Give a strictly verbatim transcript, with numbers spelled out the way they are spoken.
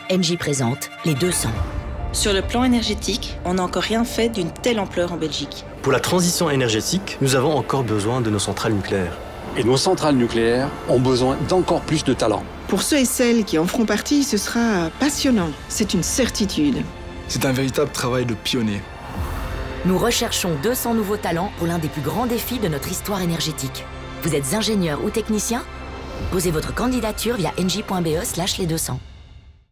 Engie présente les deux cents. Sur le plan énergétique, on n'a encore rien fait d'une telle ampleur en Belgique. Pour la transition énergétique, nous avons encore besoin de nos centrales nucléaires. Et nos centrales nucléaires ont besoin d'encore plus de talent. Pour ceux et celles qui en feront partie, ce sera passionnant, c'est une certitude. C'est un véritable travail de pionnier. Nous recherchons deux cents nouveaux talents pour l'un des plus grands défis de notre histoire énergétique. Vous êtes ingénieur ou technicien ? Posez votre candidature via engie point b e slash les deux cents.